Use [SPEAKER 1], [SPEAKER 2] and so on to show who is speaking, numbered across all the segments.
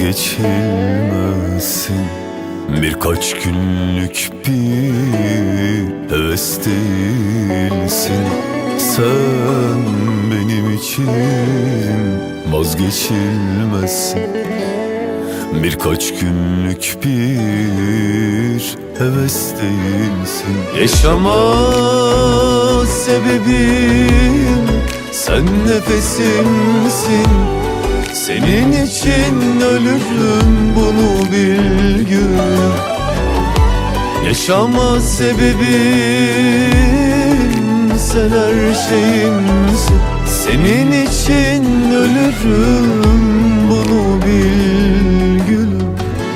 [SPEAKER 1] vazgeçilmezsin. Birkaç günlük bir heves değilsin. Sen benim için vazgeçilmezsin. Birkaç günlük bir heves değilsin. Yaşama sebebim sen nefesimsin. Senin için ölürüm, bunu bil gül. Yaşama sebebim sen her şeyimsin. Senin için ölürüm, bunu bil gülüm.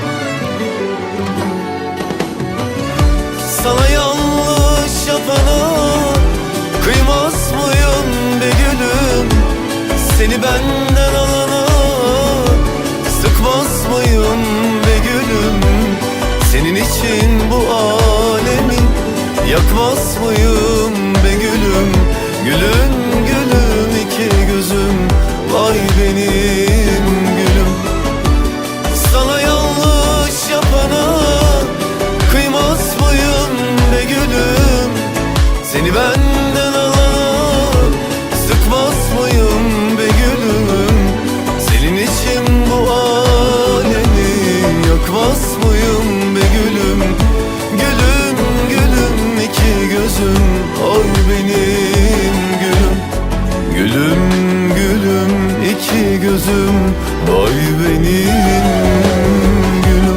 [SPEAKER 1] Sana yanlış yapana kıymaz mıyım be gülüm? Seni benden alana sıkmaz mıyım be gülüm? Senin için bu alemi yakmaz mıyım be gülüm? Gülüm gülüm iki gözüm, vay benim gülüm. Sana yanlış yapana kıymaz mıyım be gülüm? Seni benden alana sıkmaz mıyım be gülüm? Senin için bu alemi yakmaz mıyım be gülüm? Gülüm gülüm iki gözüm, oy benim gülüm. Gülüm gülüm iki gözüm, vay benim gülüm.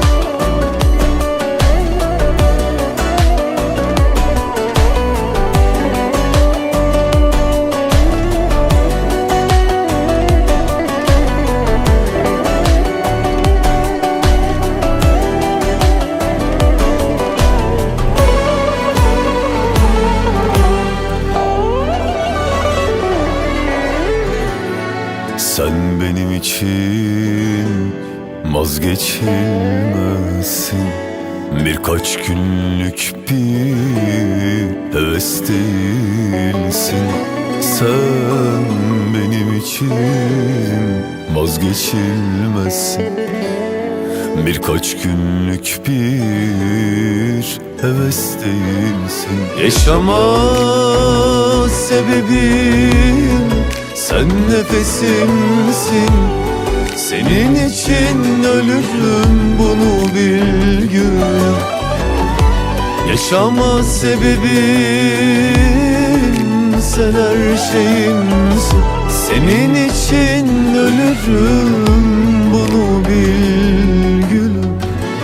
[SPEAKER 1] Sen benim için vazgeçilmezsin. Birkaç günlük bir heves değilsin. Sen benim için vazgeçilmezsin. Birkaç günlük bir heves değilsin. Yaşama sebebim sen nefesimsin. Senin için ölürüm, bunu bil gül. Yaşama sebebim sen her şeyimsin. Senin için ölürüm, bunu bil gülüm.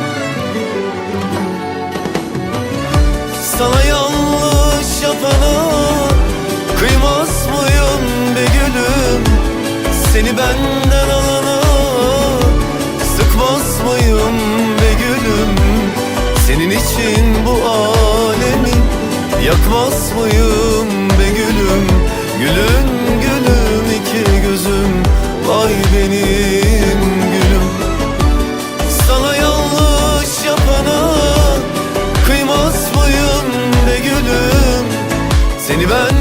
[SPEAKER 1] Sana yanlış yapana kıymaz mıyım be gülüm? Seni benden alana sıkmaz mıyım be gülüm? Senin için bu alemi yakmaz mıyım be gülüm? Gülüm gülüm iki gözüm, vay benim gülüm. Sana yanlış yapana kıymaz mıyım be gülüm? Seni ben